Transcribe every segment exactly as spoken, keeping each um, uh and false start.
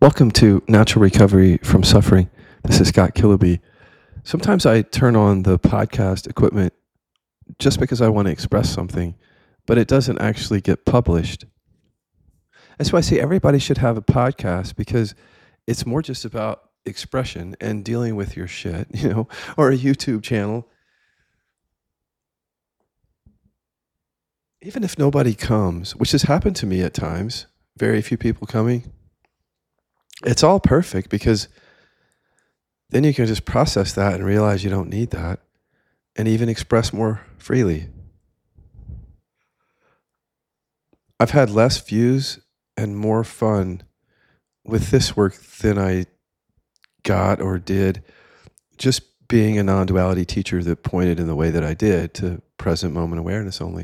Welcome to Natural Recovery from Suffering. This is Scott Killaby. Sometimes I turn on the podcast equipment just because I want to express something, but it doesn't actually get published. That's why I say everybody should have a podcast, because it's more just about expression and dealing with your shit, you know, or a YouTube channel. Even if nobody comes, which has happened to me at times, very few people coming, it's all perfect, because then you can just process that and realize you don't need that and even express more freely. I've had less views and more fun with this work than I got or did just being a non-duality teacher that pointed in the way that I did to present moment awareness only.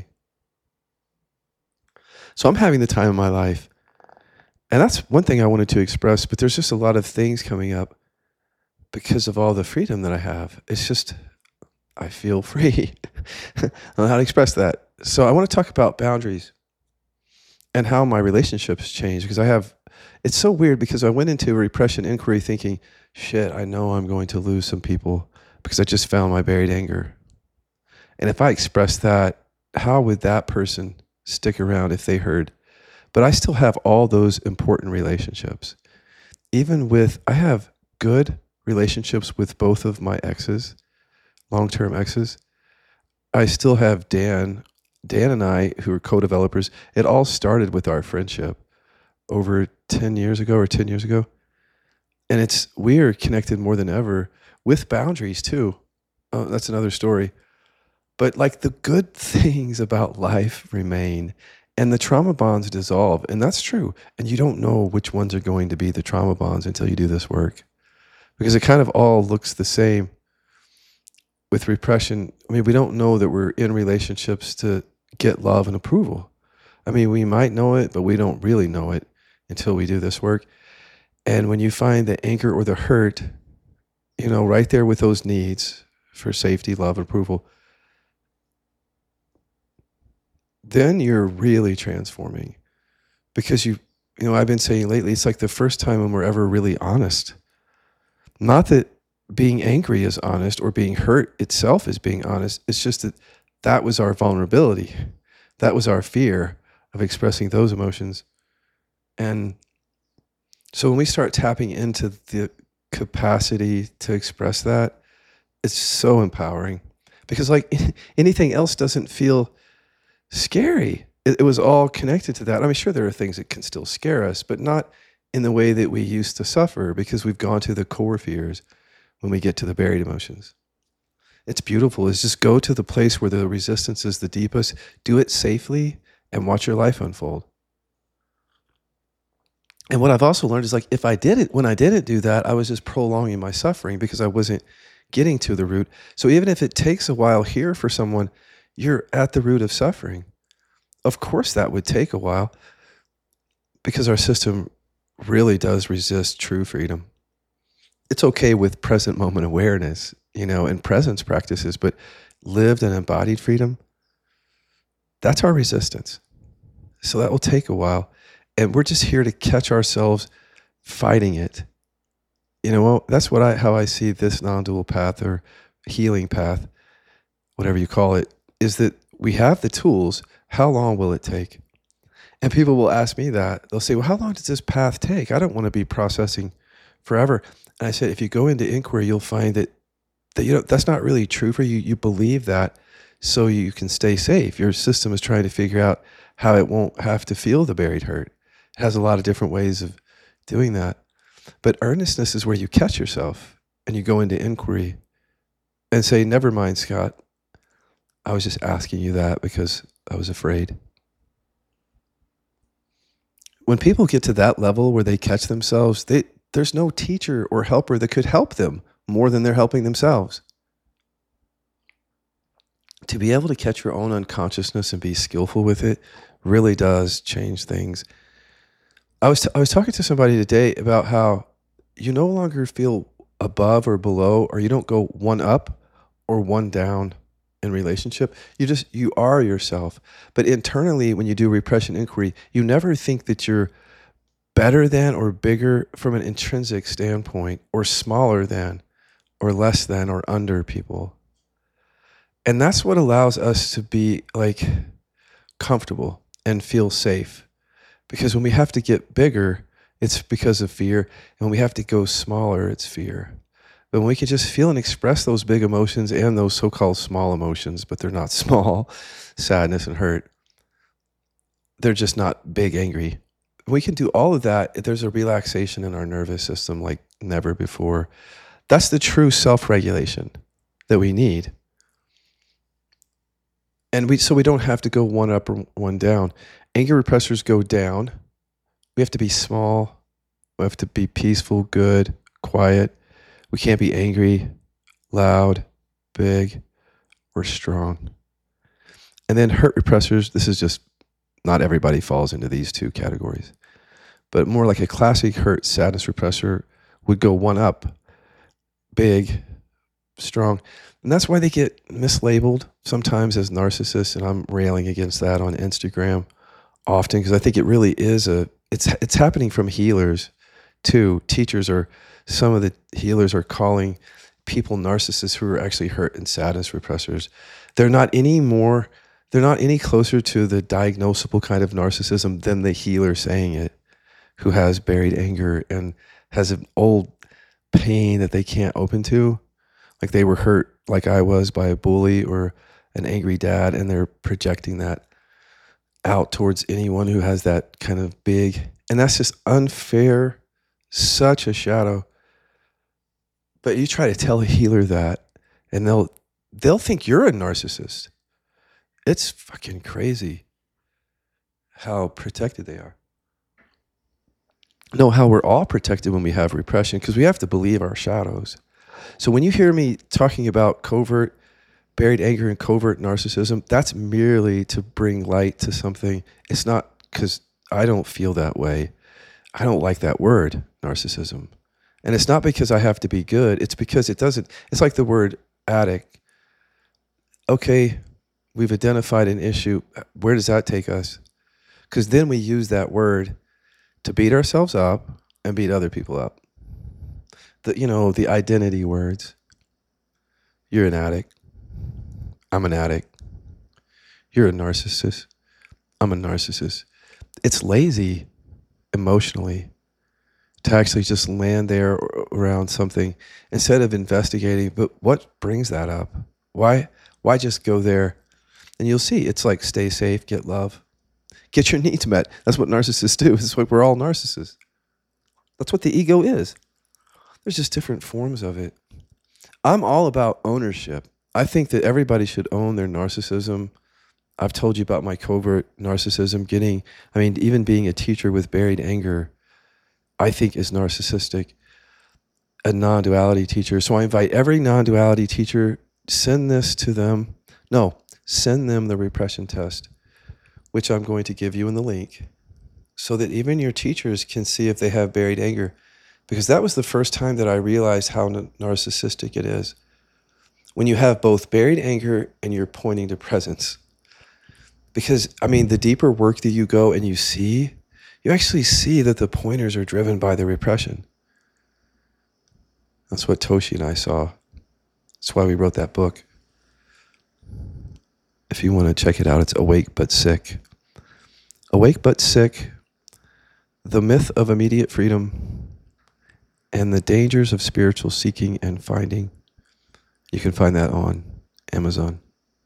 So I'm having the time of my life. And that's one thing I wanted to express, but there's just a lot of things coming up because of all the freedom that I have. It's just, I feel free. I don't know how to express that. So I want to talk about boundaries and how my relationships change, because I have, it's so weird, because I went into a repression inquiry thinking, shit, I know I'm going to lose some people because I just found my buried anger. And if I express that, how would that person stick around if they heard? But I still have all those important relationships. Even with, I have good relationships with both of my exes, long-term exes. I still have Dan. Dan and I, who are co-developers, it all started with our friendship over ten years ago or ten years ago. And it's, we are connected more than ever with boundaries too. Oh, that's another story. But like the good things about life remain. And the trauma bonds dissolve, and that's true. And you don't know which ones are going to be the trauma bonds until you do this work, because it kind of all looks the same with repression. I mean, we don't know that we're in relationships to get love and approval. I mean, we might know it, but we don't really know it until we do this work. And when you find the anchor or the hurt, you know, right there with those needs for safety, love, and approval, then you're really transforming, because you, you know, I've been saying lately, it's like the first time when we're ever really honest. Not that being angry is honest or being hurt itself is being honest. It's just that that was our vulnerability. That was our fear of expressing those emotions. And so when we start tapping into the capacity to express that, it's so empowering, because like anything else doesn't feel scary. It, it was all connected to that. I mean, sure, there are things that can still scare us, but not in the way that we used to suffer, because we've gone to the core fears when we get to the buried emotions. It's beautiful. Is just go to the place where the resistance is the deepest, do it safely, and watch your life unfold. And what I've also learned is, like, if I did it, when I didn't do that, I was just prolonging my suffering because I wasn't getting to the root. So even if it takes a while here for someone, you're at the root of suffering. Of course that would take a while, because our system really does resist true freedom. It's okay with present moment awareness, you know, and presence practices, but lived and embodied freedom, that's our resistance. So that will take a while. And we're just here to catch ourselves fighting it. You know, well, that's what I, how I see this non-dual path or healing path, whatever you call it, is that we have the tools. How long will it take? And people will ask me that. They'll say, well, how long does this path take? I don't want to be processing forever. And I said, if you go into inquiry, you'll find that, that you know, that's not really true for you. You believe that so you can stay safe. Your system is trying to figure out how it won't have to feel the buried hurt. It has a lot of different ways of doing that. But earnestness is where you catch yourself and you go into inquiry and say, never mind, Scott. I was just asking you that because I was afraid. When people get to that level where they catch themselves, they, there's no teacher or helper that could help them more than they're helping themselves. To be able to catch your own unconsciousness and be skillful with it really does change things. I was, t- I was talking to somebody today about how you no longer feel above or below, or you don't go one up or one down in relationship. You just, you are yourself. But internally, when you do repression inquiry, you never think that you're better than or bigger from an intrinsic standpoint, or smaller than or less than or under people. And that's what allows us to be like comfortable and feel safe. Because when we have to get bigger, it's because of fear. And when we have to go smaller, it's fear. But when we can just feel and express those big emotions and those so-called small emotions, but they're not small, sadness and hurt, they're just not big, angry. We can do all of that. There's a relaxation in our nervous system like never before. That's the true self-regulation that we need. And we so we don't have to go one up or one down. Anger repressors go down. We have to be small. We have to be peaceful, good, quiet. We can't be angry, loud, big, or strong. And then hurt repressors, this is just, not everybody falls into these two categories. But more like a classic hurt sadness repressor would go one up, big, strong. And that's why they get mislabeled sometimes as narcissists, and I'm railing against that on Instagram often because I think it really is a, it's it's happening from healers too. Teachers are, some of the healers are calling people narcissists who are actually hurt and sadness repressors. They're not any more, they're not any closer to the diagnosable kind of narcissism than the healer saying it, who has buried anger and has an old pain that they can't open to. Like they were hurt like I was by a bully or an angry dad, and they're projecting that out towards anyone who has that kind of big, and that's just unfair, such a shadow. But you try to tell a healer that, and they'll they'll think you're a narcissist. It's fucking crazy how protected they are. No, how we're all protected when we have repression, because we have to believe our shadows. So when you hear me talking about covert, buried anger and covert narcissism, that's merely to bring light to something. It's not because I don't feel that way. I don't like that word, narcissism. And it's not because I have to be good. It's because it doesn't, it's like the word addict. Okay, we've identified an issue. Where does that take us? Because then we use that word to beat ourselves up and beat other people up. The, you know, the identity words. You're an addict. I'm an addict. You're a narcissist. I'm a narcissist. It's lazy emotionally to actually just land there around something instead of investigating. But what brings that up? Why, why just go there? And you'll see, it's like stay safe, get love, get your needs met. That's what narcissists do. It's like we're all narcissists. That's what the ego is. There's just different forms of it. I'm all about ownership. I think that everybody should own their narcissism. I've told you about my covert narcissism. Getting, I mean, even being a teacher with buried anger, I think is narcissistic. A non-duality teacher. So I invite every non-duality teacher, send this to them. No, send them the repression test, which I'm going to give you in the link, so that even your teachers can see if they have buried anger. Because that was the first time that I realized how narcissistic it is. When you have both buried anger and you're pointing to presence. Because, I mean, the deeper work that you go and you see, you actually see that the pointers are driven by the repression. That's what Toshi and I saw. That's why we wrote that book. If you want to check it out, it's Awake But Sick. Awake But Sick, The Myth of Immediate Freedom and the Dangers of Spiritual Seeking and Finding. You can find that on Amazon.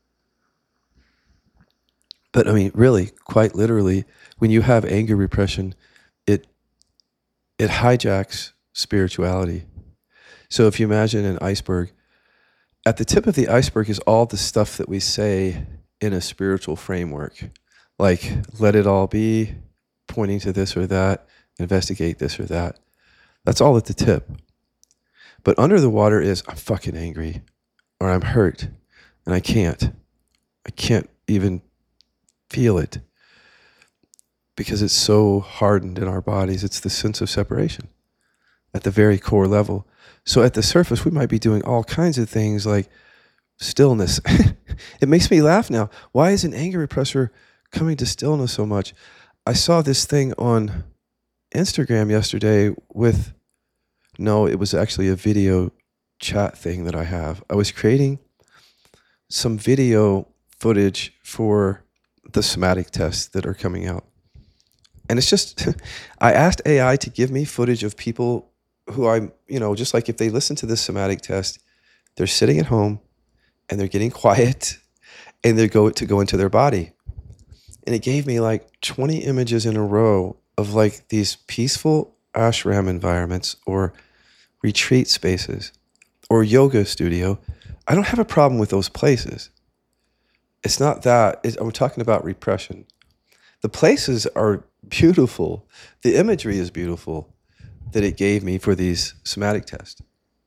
But I mean, really, quite literally, when you have anger repression, it it hijacks spirituality. So if you imagine an iceberg, at the tip of the iceberg is all the stuff that we say in a spiritual framework, like let it all be, pointing to this or that, investigate this or that. That's all at the tip. But under the water is, I'm fucking angry, or I'm hurt, and I can't. I can't even feel it because it's so hardened in our bodies. It's the sense of separation at the very core level. So at the surface, we might be doing all kinds of things like stillness. It makes me laugh now. Why is an anger repressor coming to stillness so much? I saw this thing on Instagram yesterday with, no, it was actually a video chat thing that I have. I was creating some video footage for the somatic tests that are coming out. And it's just, I asked A I to give me footage of people who I'm, you know, just like if they listen to this somatic test, they're sitting at home and they're getting quiet and they go to go into their body. And it gave me like twenty images in a row of like these peaceful ashram environments or retreat spaces or yoga studio. I don't have a problem with those places. It's not that. It's, I'm talking about repression. The places are beautiful. The imagery is beautiful that it gave me for these somatic tests.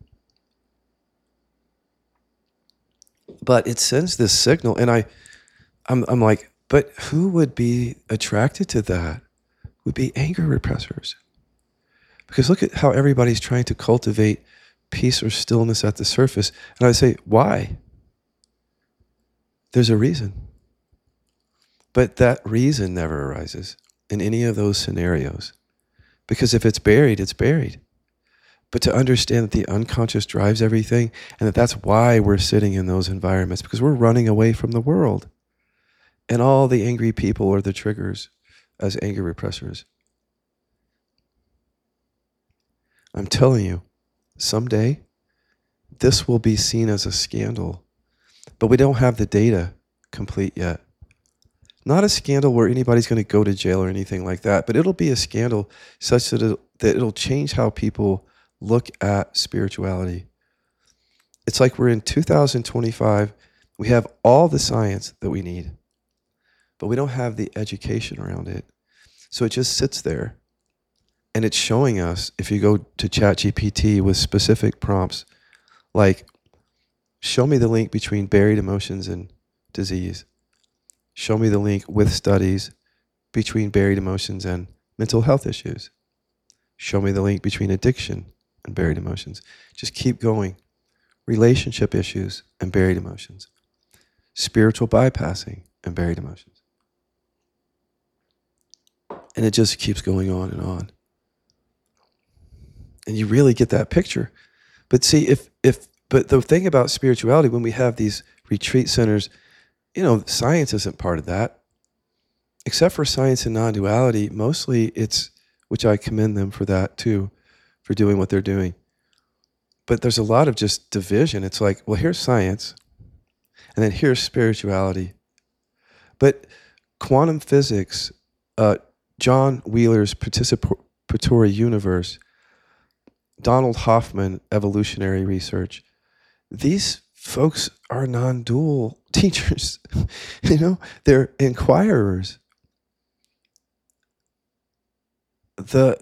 But it sends this signal, and I, I'm, I'm like, but who would be attracted to that? Would be anger repressors. Because look at how everybody's trying to cultivate peace or stillness at the surface. And I say, why? There's a reason. But that reason never arises in any of those scenarios. Because if it's buried, it's buried. But to understand that the unconscious drives everything, and that that's why we're sitting in those environments, because we're running away from the world. And all the angry people are the triggers as anger repressors. I'm telling you, someday, this will be seen as a scandal. But we don't have the data complete yet. Not a scandal where anybody's going to go to jail or anything like that, but it'll be a scandal such that it'll, that it'll change how people look at spirituality. It's like we're in two thousand twenty-five. We have all the science that we need, but we don't have the education around it. So it just sits there. And it's showing us, if you go to ChatGPT with specific prompts, like, show me the link between buried emotions and disease. Show me the link with studies between buried emotions and mental health issues. Show me the link between addiction and buried emotions. Just keep going. Relationship issues and buried emotions. Spiritual bypassing and buried emotions. And it just keeps going on and on. And you really get that picture. But see, if, if, but the thing about spirituality, when we have these retreat centers, you know, science isn't part of that. Except for science and non-duality, mostly it's, which I commend them for that too, for doing what they're doing. But there's a lot of just division. It's like, well, here's science, and then here's spirituality. But quantum physics, uh, John Wheeler's participatory universe, Donald Hoffman, evolutionary research, these folks are non-dual teachers. You know, they're inquirers. The,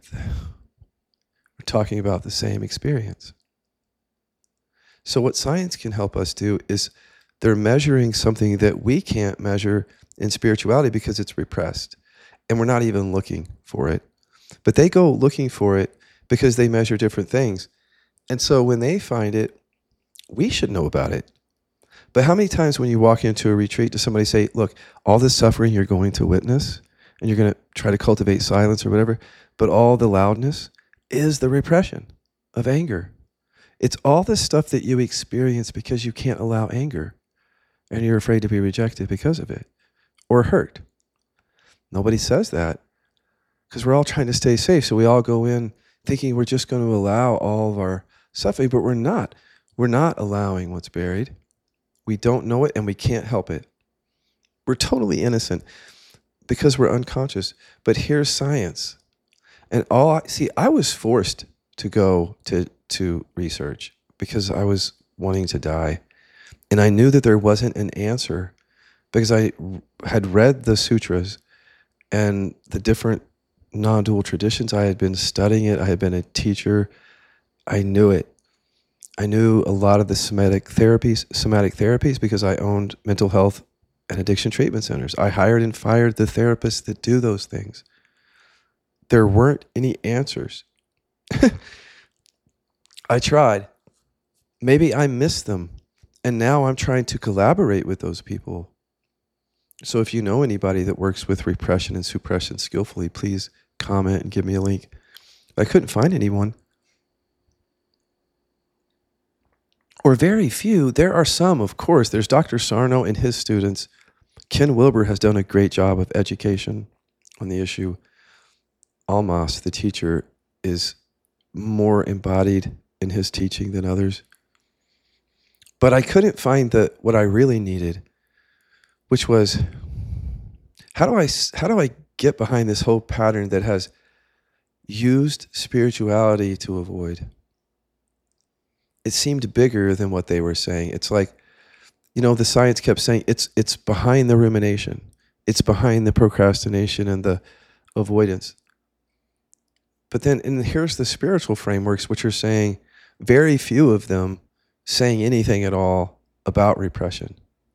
we're talking about the same experience. So what science can help us do is they're measuring something that we can't measure in spirituality because it's repressed. And we're not even looking for it. But they go looking for it because they measure different things. And so when they find it, we should know about it. But how many times when you walk into a retreat does somebody say, look, all this suffering you're going to witness, and you're going to try to cultivate silence or whatever, but all the loudness is the repression of anger. It's all this stuff that you experience because you can't allow anger, and you're afraid to be rejected because of it, or hurt. Nobody says that, because we're all trying to stay safe, so we all go in thinking we're just going to allow all of our suffering, but we're not. We're not allowing what's buried. We don't know it, and we can't help it. We're totally innocent because we're unconscious. But here's science. And all I see, I was forced to go to, to research because I was wanting to die. And I knew that there wasn't an answer because I had read the sutras and the different non-dual traditions. I had been studying it. I had been a teacher. I knew it. I knew a lot of the somatic therapies, somatic therapies because I owned mental health and addiction treatment centers. I hired and fired the therapists that do those things. There weren't any answers. I tried. Maybe I missed them. And now I'm trying to collaborate with those people. So if you know anybody that works with repression and suppression skillfully, please comment and give me a link. I couldn't find anyone. Or very few. There are some, of course. There's Doctor Sarno and his students. Ken Wilber has done a great job of education on the issue. Almas, the teacher, is more embodied in his teaching than others. But I couldn't find the what I really needed, which was, how do I how do I get behind this whole pattern that has used spirituality to avoid? It seemed bigger than what they were saying. It's like, you know, the science kept saying it's it's behind the rumination. It's behind the procrastination and the avoidance. But then, and here's the spiritual frameworks, which are saying, very few of them saying anything at all about repression.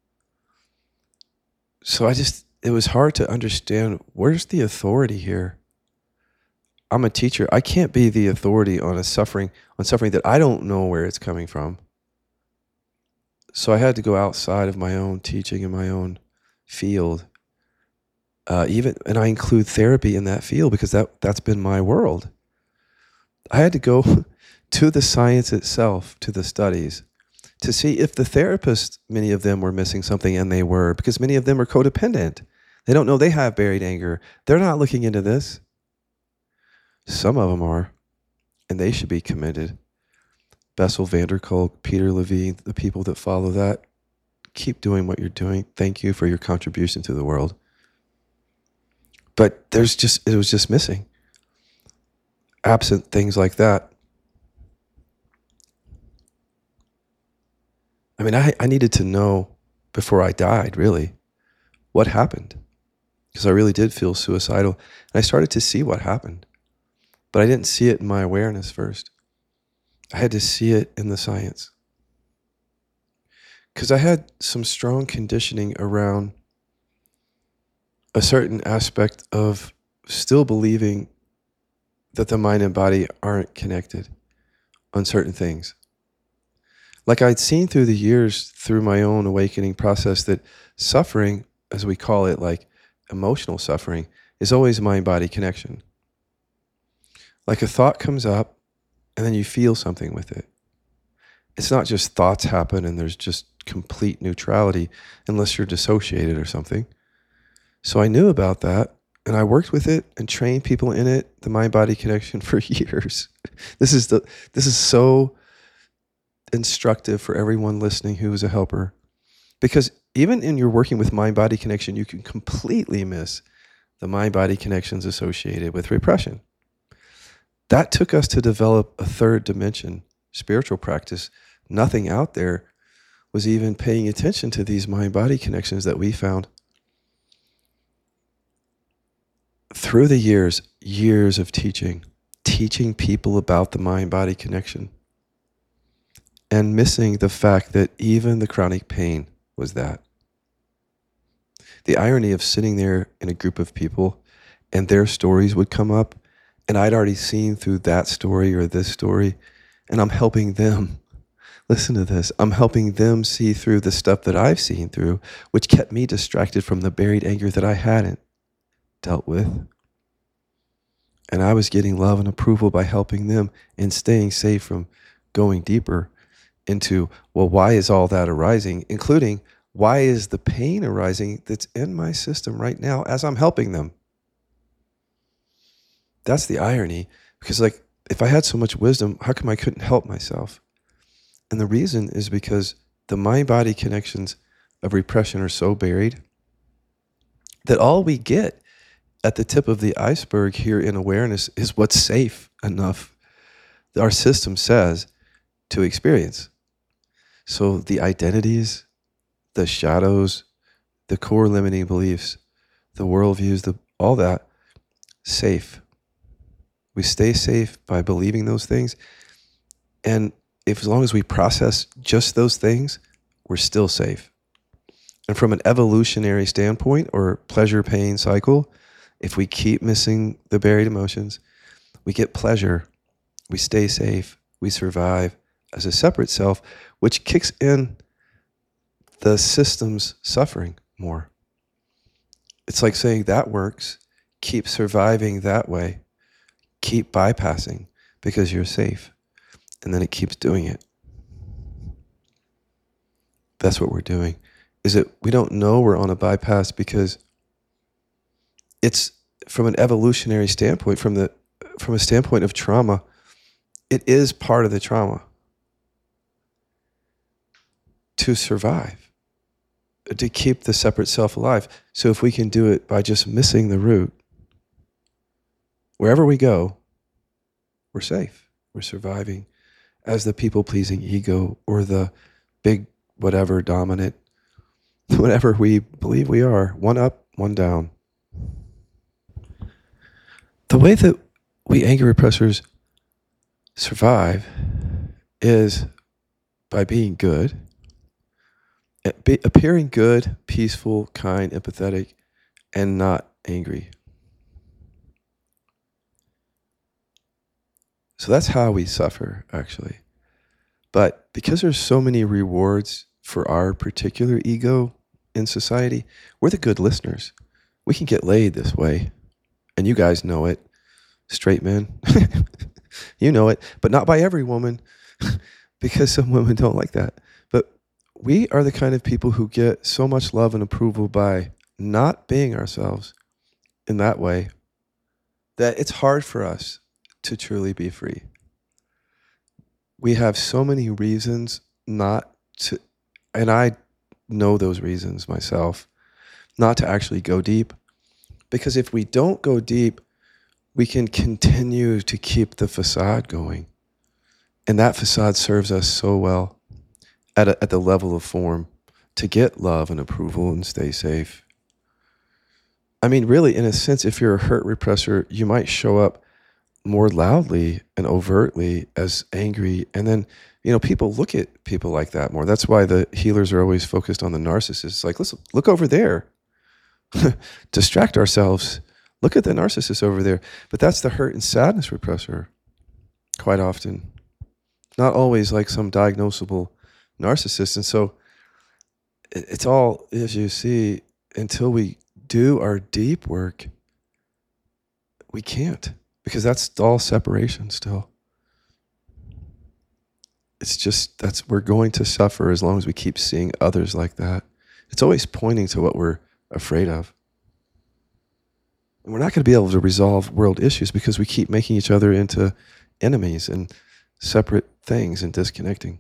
So I just, it was hard to understand, where's the authority here? I'm a teacher. I can't be the authority on a suffering, on suffering that I don't know where it's coming from. So I had to go outside of my own teaching and my own field. Uh, even, and I include therapy in that field because that, that's been my world. I had to go to the science itself, to the studies, to see if the therapists, many of them were missing something, and they were, because many of them are codependent. They don't know they have buried anger. They're not looking into this. Some of them are, and they should be committed. Bessel van der Kolk, Peter Levine, the people that follow that, keep doing what you're doing. Thank you for your contribution to the world. But there's just, it was just missing. Absent things like that. I mean, I, I needed to know before I died, really, what happened. Because I really did feel suicidal. And I started to see what happened. But I didn't see it in my awareness first. I had to see it in the science. Because I had some strong conditioning around a certain aspect of still believing that the mind and body aren't connected on certain things. Like I'd seen through the years, through my own awakening process, that suffering, as we call it, like emotional suffering, is always mind-body connection. Like a thought comes up, and then you feel something with it. It's not just thoughts happen and there's just complete neutrality, unless you're dissociated or something. So I knew about that, and I worked with it and trained people in it, the mind-body connection, for years. This is the this is so instructive for everyone listening who is a helper. Because even in your working with mind-body connection, you can completely miss the mind-body connections associated with repression. That took us to develop a third dimension, spiritual practice. Nothing out there was even paying attention to these mind-body connections that we found. Through the years, years of teaching, teaching people about the mind-body connection, and missing the fact that even the chronic pain was that. The irony of sitting there in a group of people and their stories would come up, and I'd already seen through that story or this story, and I'm helping them. Listen to this. I'm helping them see through the stuff that I've seen through, which kept me distracted from the buried anger that I hadn't dealt with. And I was getting love and approval by helping them and staying safe from going deeper into, well, why is all that arising? Including, why is the pain arising that's in my system right now as I'm helping them? That's the irony, because like, if I had so much wisdom, how come I couldn't help myself? And the reason is because the mind-body connections of repression are so buried that all we get at the tip of the iceberg here in awareness is what's safe enough, our system says, to experience. So the identities, the shadows, the core limiting beliefs, the worldviews, the, all that, safe. We stay safe by believing those things. And if as long as we process just those things, we're still safe. And from an evolutionary standpoint or pleasure-pain cycle, if we keep missing the buried emotions, we get pleasure, we stay safe, we survive as a separate self, which kicks in the system's suffering more. It's like saying that works, keep surviving that way. Keep bypassing because you're safe. And then it keeps doing it. That's what we're doing. Is that we don't know we're on a bypass because it's from an evolutionary standpoint, from the from a standpoint of trauma, it is part of the trauma to survive, to keep the separate self alive. So if we can do it by just missing the root, wherever we go, we're safe. We're surviving as the people-pleasing ego or the big whatever dominant, whatever we believe we are, one up, one down. The way that we anger repressors survive is by being good, be, appearing good, peaceful, kind, empathetic, and not angry. So that's how we suffer, actually. But because there's so many rewards for our particular ego in society, we're the good listeners. We can get laid this way. And you guys know it. Straight men. You know it. But not by every woman, because some women don't like that. But we are the kind of people who get so much love and approval by not being ourselves in that way that it's hard for us to truly be free. We have so many reasons not to, and I know those reasons myself, not to actually go deep. Because if we don't go deep, we can continue to keep the facade going. And that facade serves us so well at, a, at the level of form to get love and approval and stay safe. I mean, really, in a sense, if you're a hurt repressor, you might show up more loudly and overtly as angry. And then, you know, people look at people like that more. That's why the healers are always focused on the narcissists. Like, listen, look over there. Distract ourselves. Look at the narcissist over there. But that's the hurt and sadness repressor, quite often. Not always like some diagnosable narcissist. And so it's all, as you see, until we do our deep work, we can't. Because that's all separation still. It's just, that's, we're going to suffer as long as we keep seeing others like that. It's always pointing to what we're afraid of. And we're not going to be able to resolve world issues because we keep making each other into enemies and separate things and disconnecting.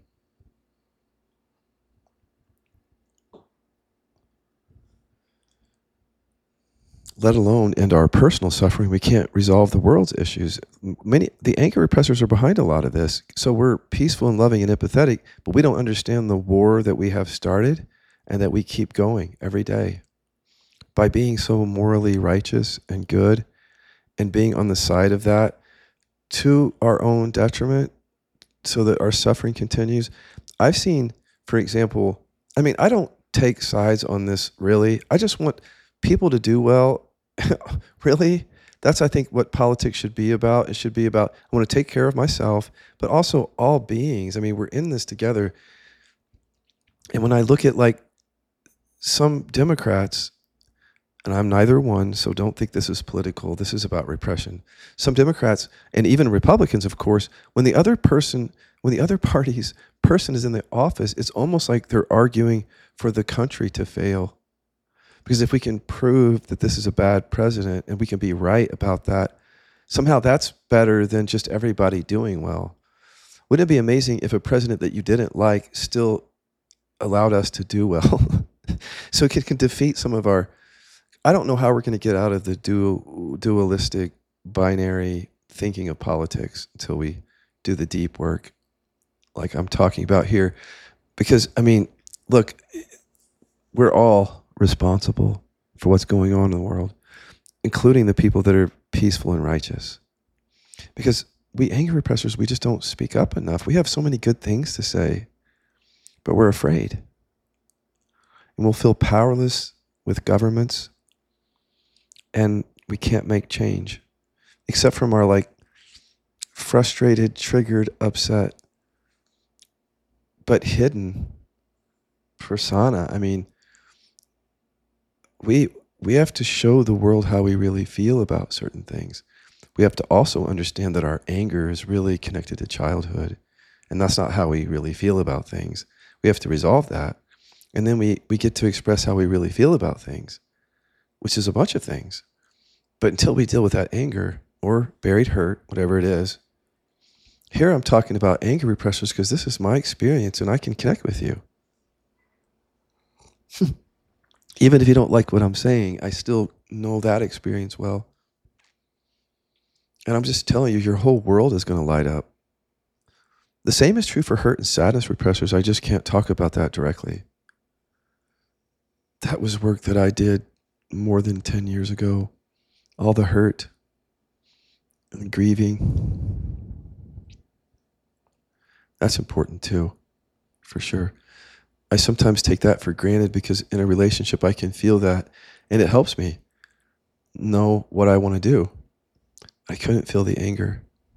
Let alone end our personal suffering, we can't resolve the world's issues. Many, the anger repressors are behind a lot of this. So we're peaceful and loving and empathetic, but we don't understand the war that we have started and that we keep going every day. By being so morally righteous and good and being on the side of that to our own detriment so that our suffering continues. I've seen, for example, I mean, I don't take sides on this really. I just want people to do well. Really? That's, I think, what politics should be about. It should be about, I want to take care of myself, but also all beings. I mean, we're in this together. And when I look at like some Democrats, and I'm neither one, so don't think this is political. This is about repression. Some Democrats, and even Republicans, of course, when the other person, when the other party's person is in the office, it's almost like they're arguing for the country to fail. Because if we can prove that this is a bad president and we can be right about that, somehow that's better than just everybody doing well. Wouldn't it be amazing if a president that you didn't like still allowed us to do well? So it can defeat some of our, I don't know how we're going to get out of the dual, dualistic, binary thinking of politics until we do the deep work like I'm talking about here. Because, I mean, look, we're all responsible for what's going on in the world, including the people that are peaceful and righteous. Because we anger repressors, we just don't speak up enough. We have so many good things to say, but we're afraid. And we'll feel powerless with governments, and we can't make change, except from our like frustrated, triggered, upset, but hidden persona. I mean, we we have to show the world how we really feel about certain things. We have to also understand that our anger is really connected to childhood, and that's not how we really feel about things. We have to resolve that, and then we, we get to express how we really feel about things, which is a bunch of things. But until we deal with that anger or buried hurt, whatever it is, here I'm talking about anger repressors because this is my experience and I can connect with you. Even if you don't like what I'm saying, I still know that experience well. And I'm just telling you, your whole world is going to light up. The same is true for hurt and sadness repressors. I just can't talk about that directly. That was work that I did more than ten years ago. All the hurt and grieving. That's important too, for sure. I sometimes take that for granted because in a relationship I can feel that and it helps me know what I want to do. I couldn't feel the anger.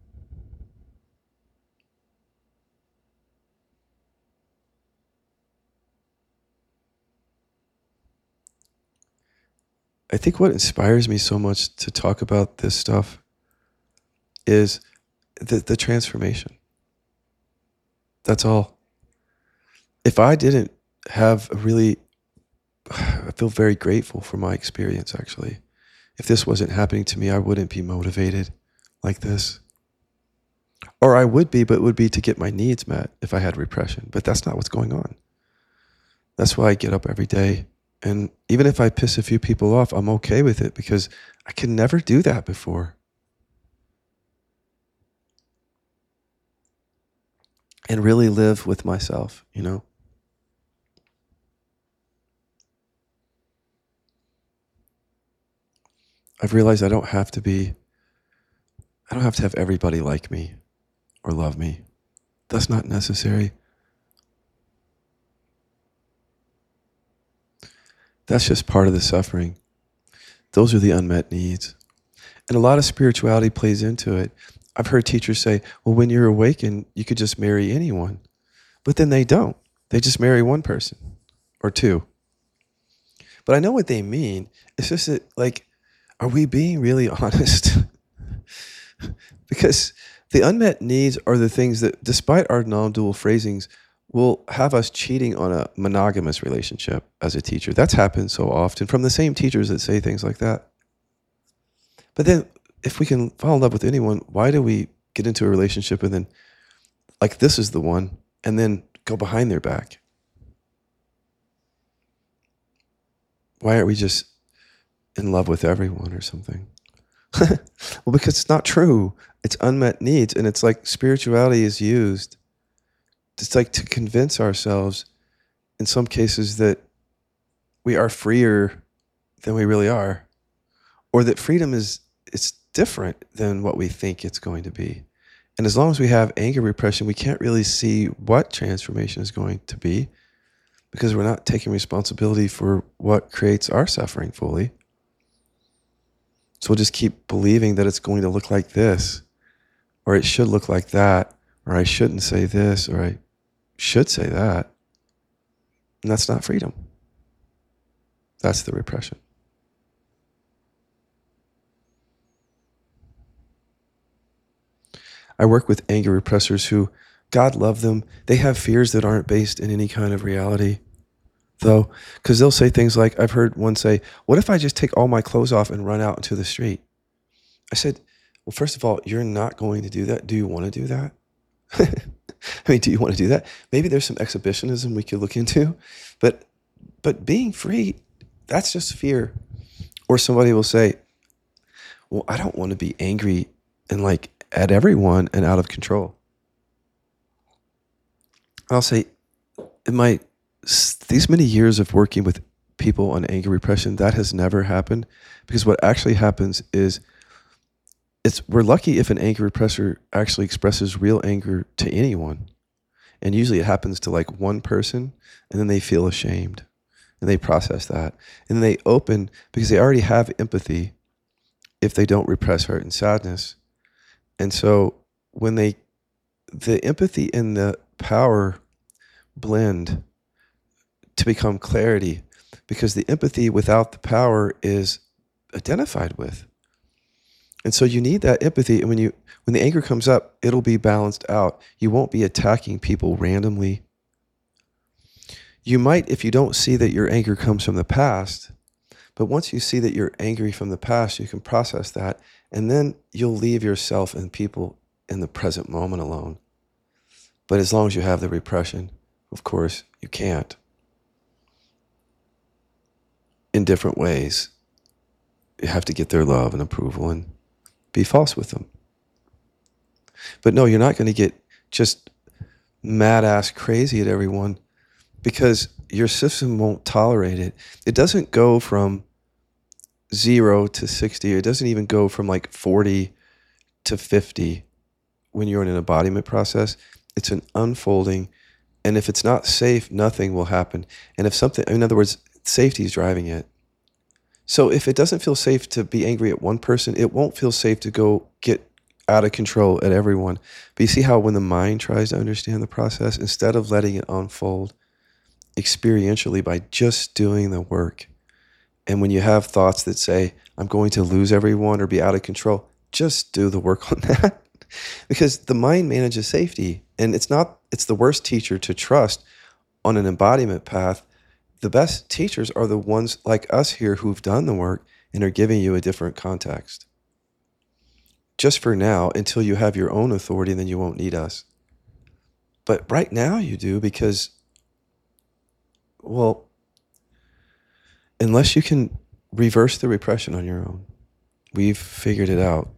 I think what inspires me so much to talk about this stuff is the, the transformation. That's all. If I didn't have a really, I feel very grateful for my experience, actually. If this wasn't happening to me, I wouldn't be motivated like this. Or I would be, but it would be to get my needs met if I had repression. But that's not what's going on. That's why I get up every day. And even if I piss a few people off, I'm okay with it because I could never do that before. And really live with myself, you know? I've realized I don't have to be, I don't have to have everybody like me or love me. That's not necessary. That's just part of the suffering. Those are the unmet needs. And a lot of spirituality plays into it. I've heard teachers say, well, when you're awakened, you could just marry anyone. But then they don't. They just marry one person or two. But I know what they mean. It's just that, like, are we being really honest? Because the unmet needs are the things that, despite our non-dual phrasings, will have us cheating on a monogamous relationship as a teacher. That's happened so often from the same teachers that say things like that. But then if we can fall in love with anyone, why do we get into a relationship and then, like, this is the one, and then go behind their back? Why aren't we just in love with everyone or something? Well, because it's not true. It's unmet needs. And it's like spirituality is used. It's like to convince ourselves in some cases that we are freer than we really are, or that freedom is, it's different than what we think it's going to be. And as long as we have anger repression, we can't really see what transformation is going to be because we're not taking responsibility for what creates our suffering fully. So we'll just keep believing that it's going to look like this, or it should look like that, or I shouldn't say this, or I should say that. And that's not freedom. That's the repression. I work with anger repressors who, God love them, they have fears that aren't based in any kind of reality. Though, because they'll say things like, I've heard one say, what if I just take all my clothes off and run out into the street? I said, well, first of all, you're not going to do that. Do you want to do that? I mean, do you want to do that? Maybe there's some exhibitionism we could look into, but but being free, that's just fear. Or somebody will say, well, I don't want to be angry and like at everyone and out of control. I'll say, in my these many years of working with people on anger repression, that has never happened, because what actually happens is it's we're lucky if an anger repressor actually expresses real anger to anyone. And usually it happens to like one person, and then they feel ashamed and they process that. And then they open because they already have empathy if they don't repress hurt and sadness. And so when they, the empathy and the power blend to become clarity, because the empathy without the power is identified with. And so you need that empathy. And when you when the anger comes up, it'll be balanced out. You won't be attacking people randomly. You might, if you don't see that your anger comes from the past, but once you see that you're angry from the past, you can process that, and then you'll leave yourself and people in the present moment alone. But as long as you have the repression, of course, you can't. In different ways, you have to get their love and approval and be false with them. But no, you're not going to get just mad ass crazy at everyone, because your system won't tolerate it. It doesn't go from zero to sixty. It doesn't even go from like forty to fifty when you're in an embodiment process. It's an unfolding. And if it's not safe, nothing will happen. And if something, in other words, safety is driving it. So if it doesn't feel safe to be angry at one person, it won't feel safe to go get out of control at everyone. But you see how when the mind tries to understand the process, instead of letting it unfold experientially by just doing the work, and when you have thoughts that say, I'm going to lose everyone or be out of control, just do the work on that. Because the mind manages safety, and it's not, it's the worst teacher to trust on an embodiment path. The best teachers are the ones like us here who've done the work and are giving you a different context. Just for now, until you have your own authority, then you won't need us. But right now you do, because, well, unless you can reverse the repression on your own, we've figured it out.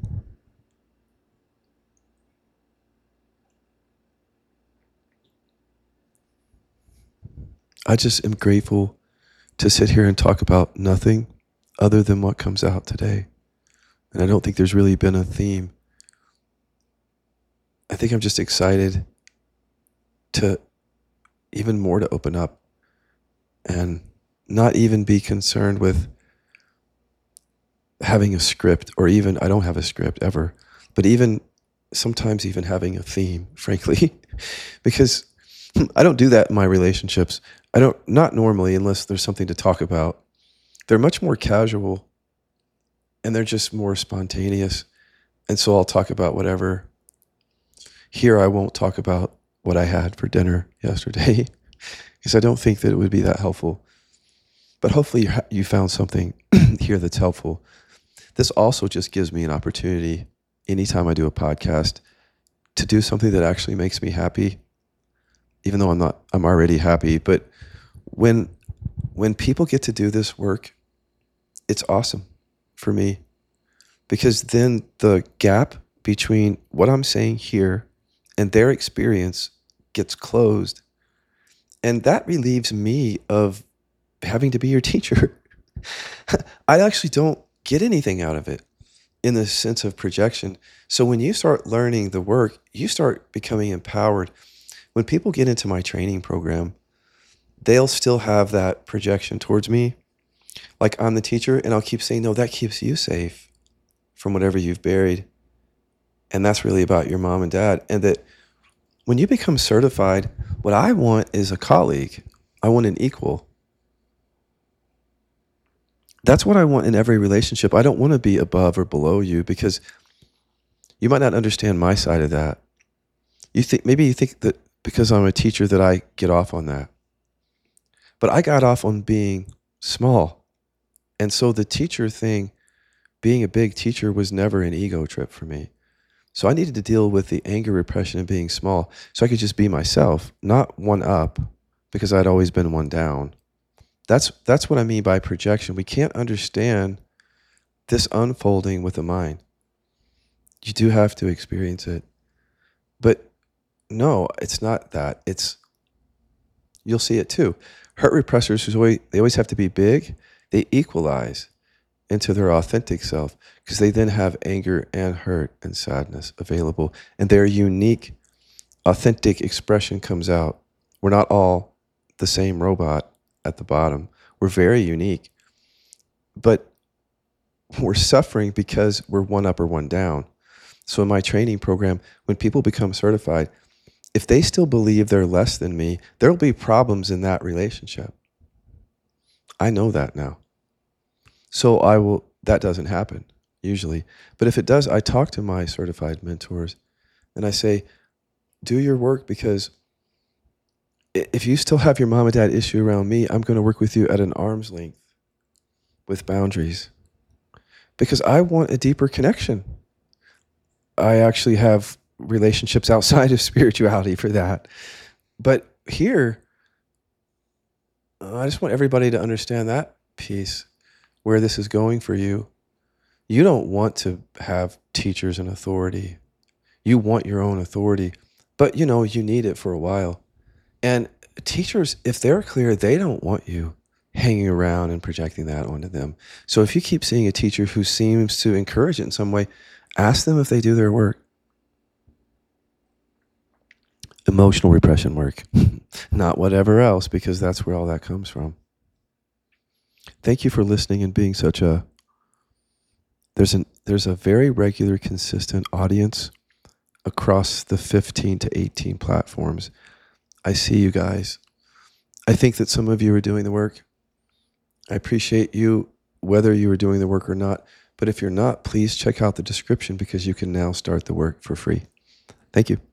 I just am grateful to sit here and talk about nothing other than what comes out today. And I don't think there's really been a theme. I think I'm just excited to even more to open up and not even be concerned with having a script, or even, I don't have a script ever, but even sometimes even having a theme, frankly, because I don't do that in my relationships. I don't, not normally, unless there's something to talk about. They're much more casual, and they're just more spontaneous. And so I'll talk about whatever. Here, I won't talk about what I had for dinner yesterday, because I don't think that it would be that helpful. But hopefully you, ha- you found something here that's helpful. This also just gives me an opportunity, anytime I do a podcast, to do something that actually makes me happy, even though I'm not, I'm already happy. But when, when people get to do this work, it's awesome for me, because then the gap between what I'm saying here and their experience gets closed. And that relieves me of having to be your teacher. I actually don't get anything out of it in the sense of projection. So when you start learning the work, you start becoming empowered. When people get into my training program, they'll still have that projection towards me. Like I'm the teacher, and I'll keep saying, no, that keeps you safe from whatever you've buried. And that's really about your mom and dad. And that when you become certified, what I want is a colleague. I want an equal. That's what I want in every relationship. I don't want to be above or below you, because you might not understand my side of that. You think, maybe you think that because I'm a teacher that I get off on that. But I got off on being small. And so the teacher thing, being a big teacher, was never an ego trip for me. So I needed to deal with the anger, repression, and being small, so I could just be myself, not one up, because I'd always been one down. That's that's what I mean by projection. We can't understand this unfolding with the mind. You do have to experience it. But no, it's not that. It's, you'll see it too. Hurt repressors, who's always, they always have to be big. They equalize into their authentic self, because they then have anger and hurt and sadness available, and their unique, authentic expression comes out. We're not all the same robot at the bottom. We're very unique, but we're suffering because we're one up or one down. So in my training program, when people become certified, if they still believe they're less than me, there'll be problems in that relationship. I know that now. So I will, that doesn't happen usually. But if it does, I talk to my certified mentors and I say, do your work, because if you still have your mom and dad issue around me, I'm going to work with you at an arm's length with boundaries, because I want a deeper connection. I actually have relationships outside of spirituality for that. But here, I just want everybody to understand that piece, where this is going for you. You don't want to have teachers and authority. You want your own authority, but you know, you need it for a while. And teachers, if they're clear, they don't want you hanging around and projecting that onto them. So if you keep seeing a teacher who seems to encourage it in some way, ask them if they do their work. Emotional repression work, not whatever else, because that's where all that comes from. Thank you for listening and being such a, there's an there's a very regular, consistent audience across the fifteen to eighteen platforms. I see you guys. I think that some of you are doing the work. I appreciate you, whether you are doing the work or not. But if you're not, please check out the description, because you can now start the work for free. Thank you.